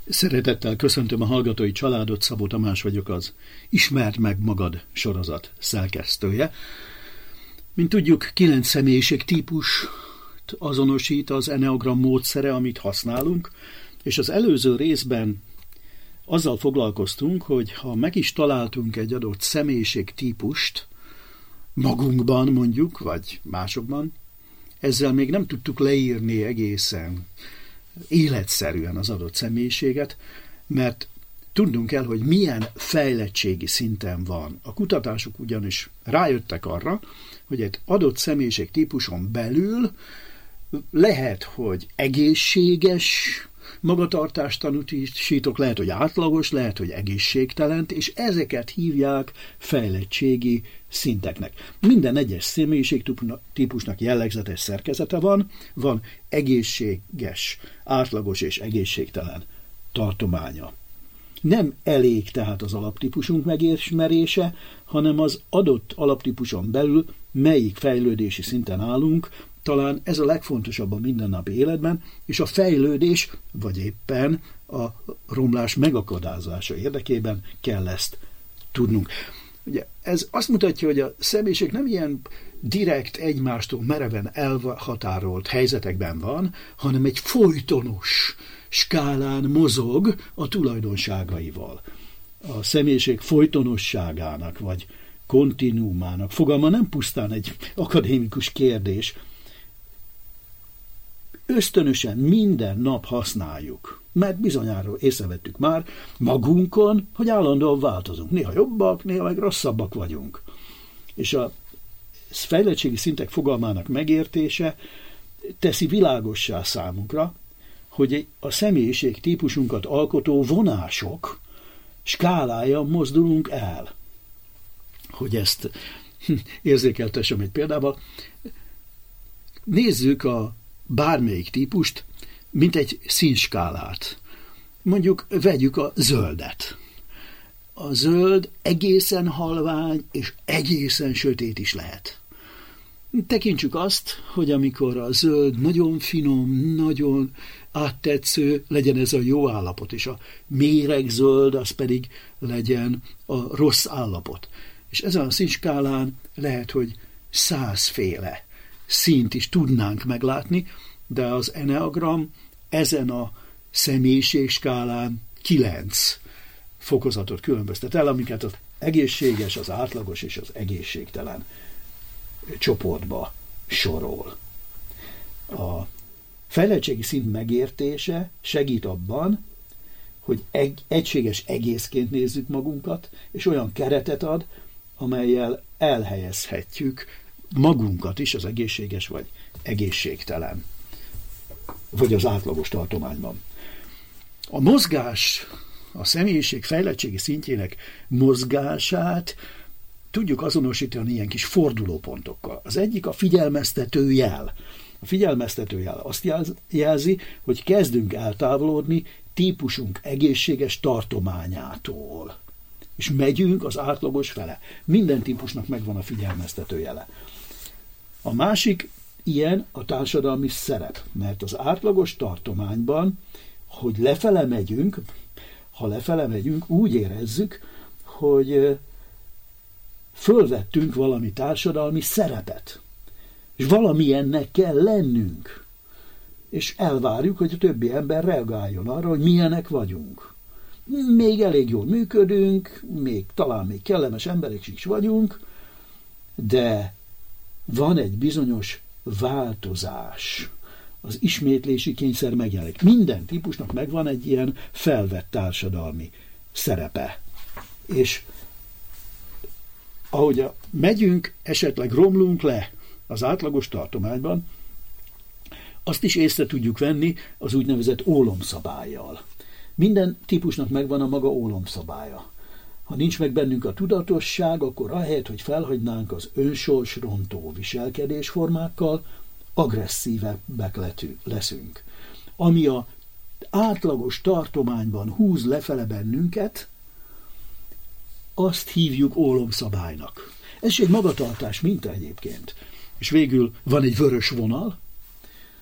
Szeretettel köszöntöm a hallgatói családot, Szabó Tamás vagyok, az Ismerd meg magad sorozat szerkesztője. Mint tudjuk, 9 személyiségtípust azonosít az Enneagram módszere, amit használunk, és az előző részben azzal foglalkoztunk, hogy ha meg is találtunk egy adott személyiségtípust magunkban mondjuk, vagy másokban, ezzel még nem tudtuk leírni egészen életszerűen az adott személyiséget, mert tudnunk kell, hogy milyen fejlettségi szinten van. A kutatások ugyanis rájöttek arra, hogy egy adott személyiségtípuson belül lehet, hogy egészséges magatartást tanúsítok, lehet, hogy átlagos, lehet, hogy egészségtelent, és ezeket hívják fejlettségi szinteknek. Minden egyes személyiségtípusnak jellegzetes szerkezete van egészséges, átlagos és egészségtelen tartománya. Nem elég tehát az alaptípusunk megismerése, hanem az adott alaptípuson belül melyik fejlődési szinten állunk, talán ez a legfontosabb a mindennapi életben, és a fejlődés, vagy éppen a romlás megakadályozása érdekében kell ezt tudnunk. Ugye ez azt mutatja, hogy a személyiség nem ilyen direkt egymástól mereven elhatárolt helyzetekben van, hanem egy folytonos skálán mozog a tulajdonságaival. A személyiség folytonosságának, vagy kontinuumának fogalma nem pusztán egy akadémikus kérdés, ösztönösen minden nap használjuk, mert bizonyára észrevettük már magunkon, hogy állandóan változunk. Néha jobbak, néha meg rosszabbak vagyunk. És a fejlettségi szintek fogalmának megértése teszi világossá számunkra, hogy a személyiség típusunkat alkotó vonások skálája mozdulunk el. Hogy ezt érzékeltessem egy példával, nézzük a bármelyik típust, mint egy színskálát. Mondjuk vegyük a zöldet. A zöld egészen halvány és egészen sötét is lehet. Tekintsük azt, hogy amikor a zöld nagyon finom, nagyon áttetsző, legyen ez a jó állapot, és a méregzöld az pedig legyen a rossz állapot. És ezen a színskálán lehet, hogy 100 féle színt is tudnánk meglátni, de az Enneagram ezen a személyiségskálán 9 fokozatot különböztet el, amiket az egészséges, az átlagos és az egészségtelen csoportba sorol. A fejlettségi szint megértése segít abban, hogy egységes egészként nézzük magunkat, és olyan keretet ad, amellyel elhelyezhetjük magunkat is az egészséges vagy egészségtelen, vagy az átlagos tartományban. A mozgás, a személyiség fejlettségi szintjének mozgását tudjuk azonosítani ilyen kis fordulópontokkal. Az egyik a figyelmeztető jel. A figyelmeztető jel azt jelzi, hogy kezdünk eltávolodni típusunk egészséges tartományától. És megyünk az átlagos fele. Minden típusnak megvan a figyelmeztető jele. A másik ilyen a társadalmi szerep, mert az átlagos tartományban, hogy lefele megyünk, ha lefele megyünk, úgy érezzük, hogy fölvettünk valami társadalmi szerepet, és valamilyennek kell lennünk, és elvárjuk, hogy a többi ember reagáljon arra, hogy milyenek vagyunk. Még elég jól működünk, talán még kellemes emberek is vagyunk, de van egy bizonyos változás. Az ismétlési kényszer megjelenik. Minden típusnak megvan egy ilyen felvett társadalmi szerepe. És ahogy megyünk, esetleg romlunk le az átlagos tartományban, azt is észre tudjuk venni az úgynevezett ólomszabállyal. Minden típusnak megvan a maga ólomszabálya. Ha nincs meg bennünk a tudatosság, akkor ahelyett, hogy felhagynánk az önsorsrontó viselkedésformákkal, agresszívebbek leszünk. Ami a átlagos tartományban húz lefele bennünket, azt hívjuk ólomszabálynak. Ez egy magatartás minta egyébként. És végül van egy vörös vonal,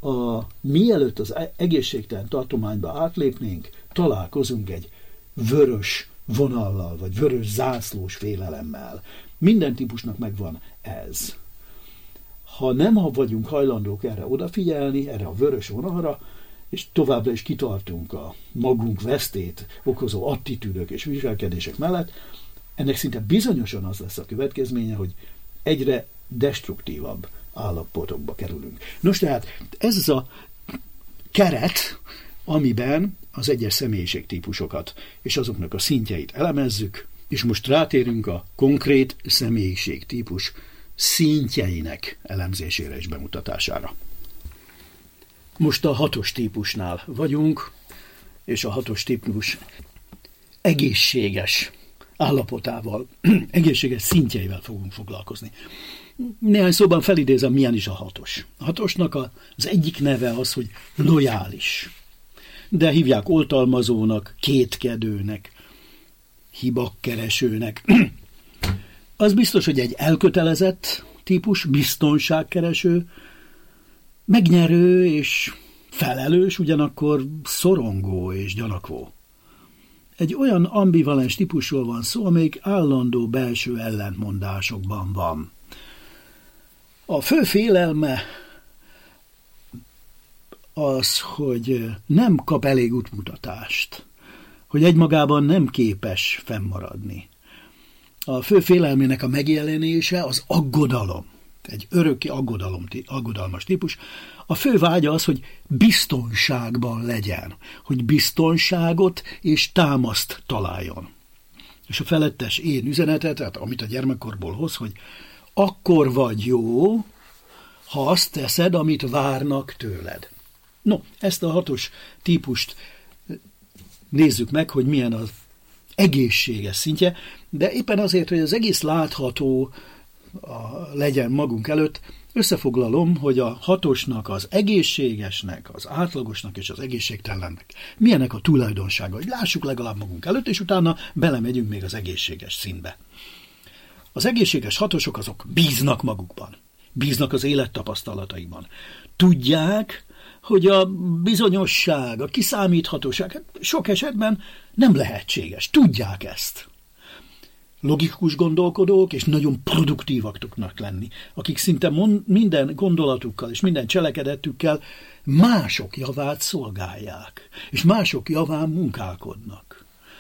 mielőtt az egészségtelen tartományba átlépnénk, találkozunk egy vörös vonallal, vagy vörös zászlós félelemmel. Minden típusnak megvan ez. Ha nem vagyunk hajlandók erre odafigyelni, erre a vörös vonalra, és továbbra is kitartunk a magunk vesztét okozó attitűdök és viselkedések mellett, ennek szinte bizonyosan az lesz a következménye, hogy egyre destruktívabb állapotokba kerülünk. Nos, tehát ez az a keret, amiben az egyes személyiségtípusokat és azoknak a szintjeit elemezzük, és most rátérünk a konkrét személyiségtípus szintjeinek elemzésére és bemutatására. Most a 6-os típusnál vagyunk, és a 6-os típus egészséges állapotával, egészséges szintjeivel fogunk foglalkozni. Néhány szóban felidézem, milyen is a 6-os. A 6-osnak az egyik neve az, hogy lojális. De hívják oltalmazónak, kétkedőnek, hibakkeresőnek. Az biztos, hogy egy elkötelezett típus, biztonságkereső, megnyerő és felelős, ugyanakkor szorongó és gyanakvó. Egy olyan ambivalens típusról van szó, amelyik állandó belső ellentmondásokban van. A fő félelme az, hogy nem kap elég útmutatást, hogy egymagában nem képes fennmaradni. A fő félelmének a megjelenése az aggodalom, egy örökké aggodalmas típus. A fő vágya az, hogy biztonságban legyen, hogy biztonságot és támaszt találjon. És a felettes én üzenete, tehát amit a gyermekkorból hoz, hogy akkor vagy jó, ha azt teszed, amit várnak tőled. No, ezt a 6-os típust nézzük meg, hogy milyen az egészséges szintje, de éppen azért, hogy az egész látható legyen magunk előtt, összefoglalom, hogy a 6-osnak, az egészségesnek, az átlagosnak és az egészségtelennek milyenek a tulajdonsága, hogy lássuk legalább magunk előtt, és utána belemegyünk még az egészséges színbe. Az egészséges 6-osok azok bíznak magukban, bíznak az élettapasztalataikban. Tudják, hogy a bizonyosság, a kiszámíthatóság sok esetben nem lehetséges. Tudják ezt. Logikus gondolkodók és nagyon produktívak tudnak lenni, akik szinte minden gondolatukkal és minden cselekedetükkel mások javát szolgálják, és mások javán munkálkodnak.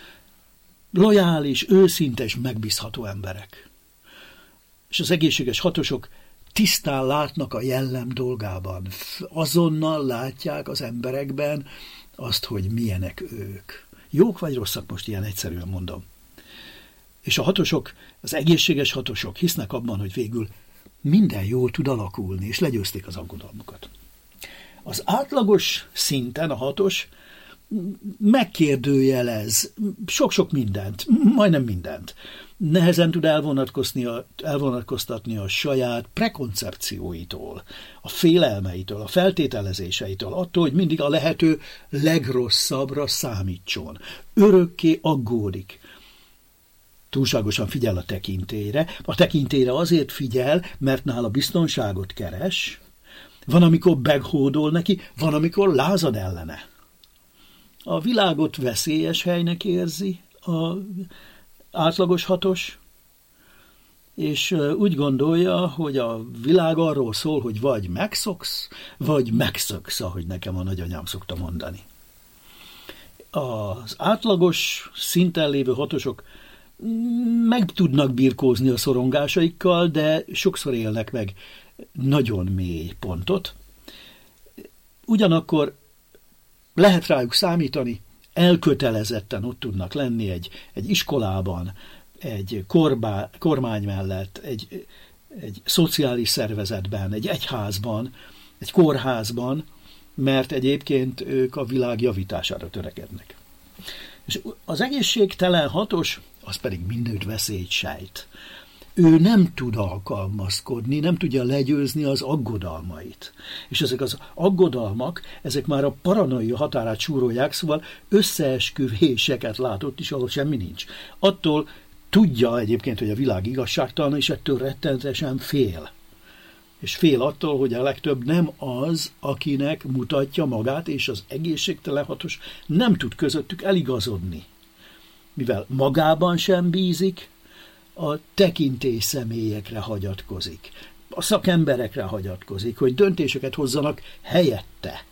Lojális, őszinte és megbízható emberek. És az egészséges 6-osok tisztán látnak a jellem dolgában. Azonnal látják az emberekben azt, hogy milyenek ők. Jók vagy rosszak, most ilyen egyszerűen mondom. És a 6-osok, az egészséges 6-osok hisznek abban, hogy végül minden jól tud alakulni, és legyőzték az aggodalmukat. Az átlagos szinten a 6-os megkérdőjelez sok-sok mindent, majdnem mindent. Nehezen tud elvonatkoztatni a saját prekoncepcióitól, a félelmeitől, a feltételezéseitől, attól, hogy mindig a lehető legrosszabbra számítson. Örökké aggódik. Túlságosan figyel a tekintélyre. A tekintélyre azért figyel, mert nála biztonságot keres. Van, amikor meghódol neki, van, amikor lázad ellene. A világot veszélyes helynek érzi az átlagos 6-os, és úgy gondolja, hogy a világ arról szól, hogy vagy megszoksz, vagy megszöksz, ahogy nekem a nagyanyám szokta mondani. Az átlagos szinten lévő 6-osok meg tudnak birkózni a szorongásaikkal, de sokszor élnek meg nagyon mély pontot. Ugyanakkor lehet rájuk számítani, elkötelezetten ott tudnak lenni egy iskolában, egy kormány mellett, egy szociális szervezetben, egy egyházban, egy kórházban, mert egyébként ők a világ javítására törekednek. És az egészségtelen 6-os, az pedig mindenütt veszélyt sejt. Ő nem tud alkalmazkodni, nem tudja legyőzni az aggodalmait. És ezek az aggodalmak, ezek már a paranoia határát súrolják, szóval összeesküvéseket látott is, ahol semmi nincs. Attól tudja egyébként, hogy a világ igazságtalan, és ettől rettenetesen fél. és fél attól, hogy a legtöbb nem az, akinek mutatja magát, és az egészségtelen hatos nem tud közöttük eligazodni. Mivel magában sem bízik, a tekintély személyekre hagyatkozik, a szakemberekre hagyatkozik, hogy döntéseket hozzanak helyette.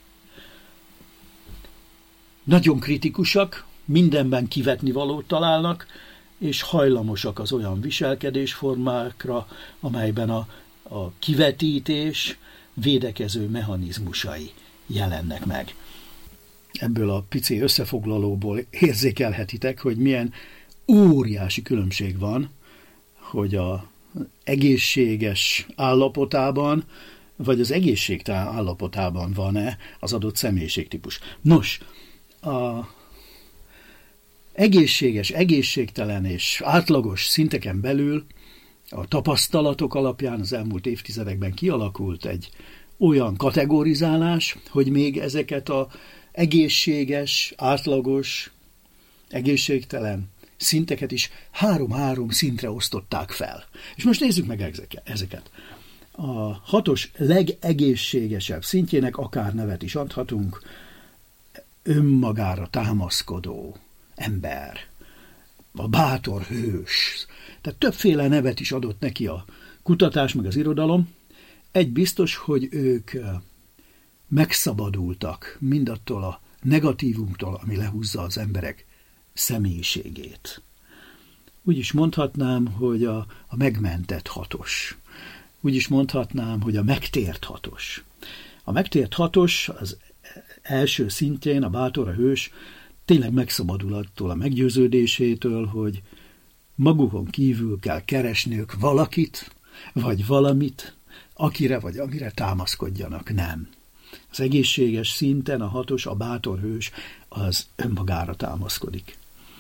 Nagyon kritikusak, mindenben kivetni valót találnak, és hajlamosak az olyan viselkedésformákra, amelyben a kivetítés védekező mechanizmusai jelennek meg. Ebből a pici összefoglalóból érzékelhetitek, hogy milyen óriási különbség van, hogy az egészséges állapotában, vagy az egészségtelen állapotában van-e az adott személyiségtípus. Nos, a egészséges, egészségtelen és átlagos szinteken belül a tapasztalatok alapján az elmúlt évtizedekben kialakult egy olyan kategorizálás, hogy még ezeket az egészséges, átlagos, egészségtelen szinteket is 3-3 szintre osztották fel. És most nézzük meg ezeket. A 6-os legegészségesebb szintjének akár nevet is adhatunk, önmagára támaszkodó ember, a bátor hős. Tehát többféle nevet is adott neki a kutatás, meg az irodalom. Egy biztos, hogy ők megszabadultak mindattól a negatívumtól, ami lehúzza az emberek személyiségét. Úgy is mondhatnám, hogy a megmentett hatos. Úgy is mondhatnám, hogy a megtért hatos. A megtért hatos az első szintjén, a bátor, a hős, tényleg megszabadul attól a meggyőződésétől, hogy magukon kívül kell keresniük valakit, vagy valamit, akire vagy amire támaszkodjanak. Nem. Az egészséges szinten a hatos, a bátor hős az önmagára támaszkodik.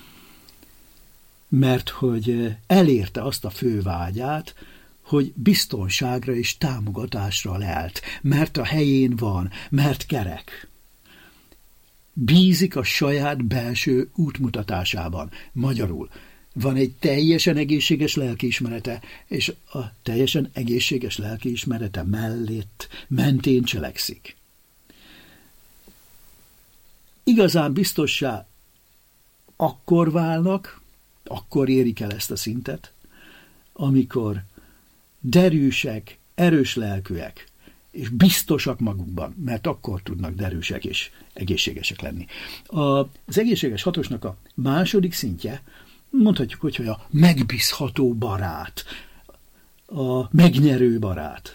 Mert hogy elérte azt a fő vágyát, hogy biztonságra és támogatásra lelt, mert a helyén van, mert kerek. Bízik a saját belső útmutatásában. Magyarul van egy teljesen egészséges lelkiismerete, és a teljesen egészséges lelkiismerete mentén cselekszik. Igazán biztossá akkor válnak, akkor érik el ezt a szintet, amikor derűsek, erős lelkűek, és biztosak magukban, mert akkor tudnak derűsek és egészségesek lenni. Az egészséges hatosnak a második szintje, mondhatjuk, hogy a megbízható barát, a megnyerő barát.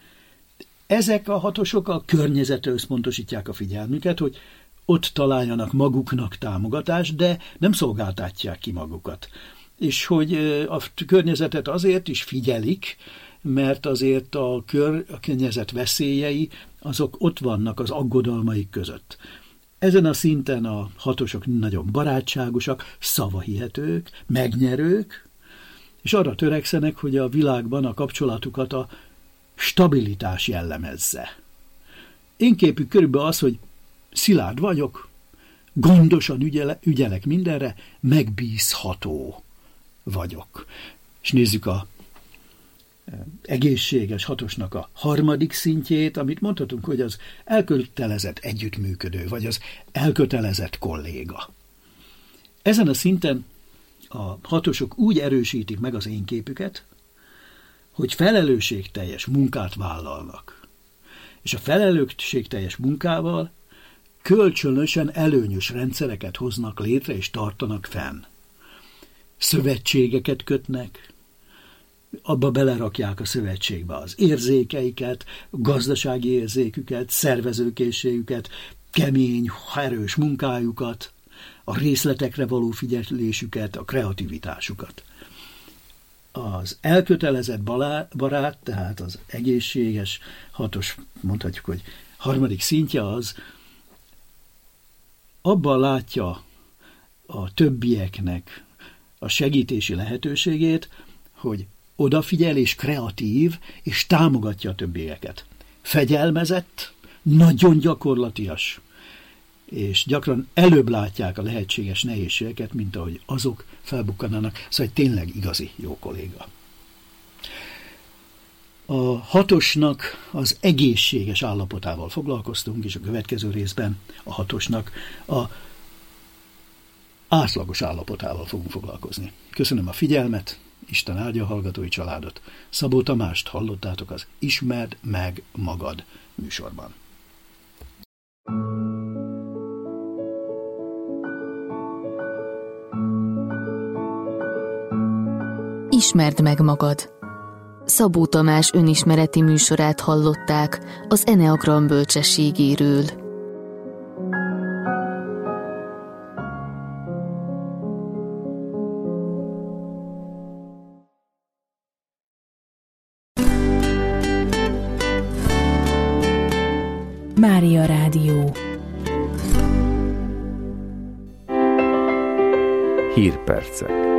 Ezek a hatosok a környezetre összpontosítják a figyelmüket, hogy ott találjanak maguknak támogatást, de nem szolgáltatják ki magukat. És hogy a környezetet azért is figyelik, mert azért a környezet veszélyei, azok ott vannak az aggodalmaik között. Ezen a szinten a hatosok nagyon barátságosak, szavahihetők, megnyerők, és arra törekszenek, hogy a világban a kapcsolatukat a stabilitás jellemezze. Én képük körülbelül az, hogy szilárd vagyok, gondosan ügyelek mindenre, megbízható vagyok. És nézzük a egészséges hatosnak a harmadik szintjét, amit mondhatunk, hogy az elkötelezett együttműködő, vagy az elkötelezett kolléga. Ezen a szinten a hatosok úgy erősítik meg az én képüket, hogy felelősségteljes munkát vállalnak. És a felelősségteljes munkával kölcsönösen előnyös rendszereket hoznak létre és tartanak fenn. Szövetségeket kötnek, abba belerakják a szövetségbe az érzékeiket, gazdasági érzéküket, szervezőkészségüket, kemény, erős munkájukat, a részletekre való figyelésüket, a kreativitásukat. Az elkötelezett barát, tehát az egészséges, hatos, mondhatjuk, hogy harmadik szintje az, abban látja a többieknek a segítési lehetőségét, hogy odafigyel és kreatív, és támogatja a többieket. Fegyelmezett, nagyon gyakorlatias, és gyakran előbb látják a lehetséges nehézségeket, mint ahogy azok felbukkanának, szóval tényleg igazi jó kolléga. A 6-osnak az egészséges állapotával foglalkoztunk, és a következő részben a 6-osnak a átlagos állapotával fogunk foglalkozni. Köszönöm a figyelmet, Isten áldja a hallgatói családot. Szabó Tamást hallottátok az Ismerd meg magad műsorban. Ismerd meg magad. Szabó Tamás önismereti műsorát hallották az Eneagram bölcsességéről. Mária Rádió. Hírpercek.